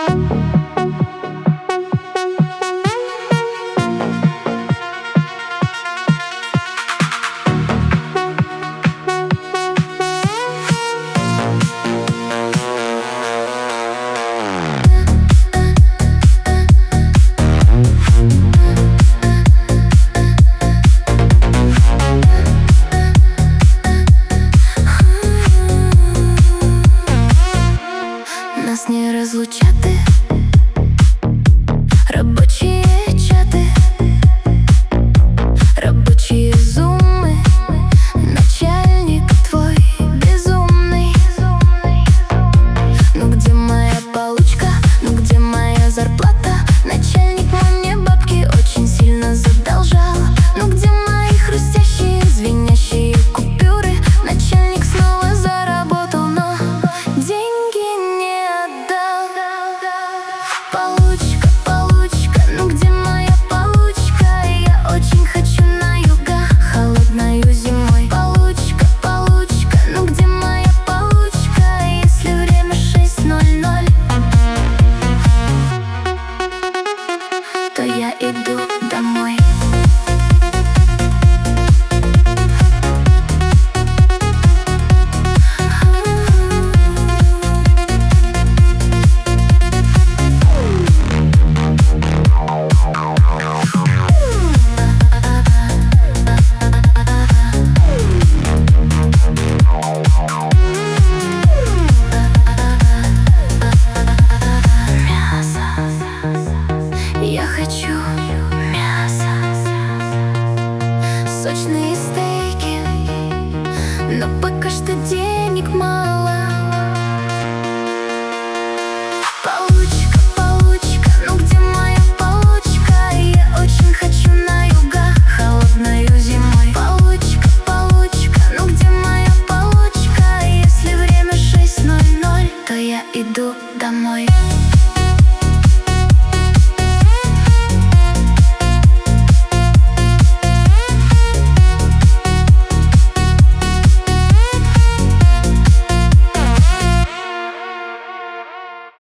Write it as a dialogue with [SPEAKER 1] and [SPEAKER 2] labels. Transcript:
[SPEAKER 1] Нас не розлучати робочі чати, робочі зуми, начальник твой безумный. Ну где моя получка, ну где моя зарплата? Начальник мой мне бабки очень сильно задолжал. Ну где мои хрустящие, звенящие купюры? Начальник снова заработал, но деньги не отдал. Получка, получка, ну где моя получка? Я очень хочу на юга, холодною зимой. Получка, получка, ну где моя получка? Если время 6:00, то я иду домой. Я хочу мясо, сочные стейки, но пока что денег мало. Получка, получка, ну где моя получка? Я очень хочу на юга, холодною зимой. Получка, получка, ну где моя получка? Если время 6:00, то я иду домой.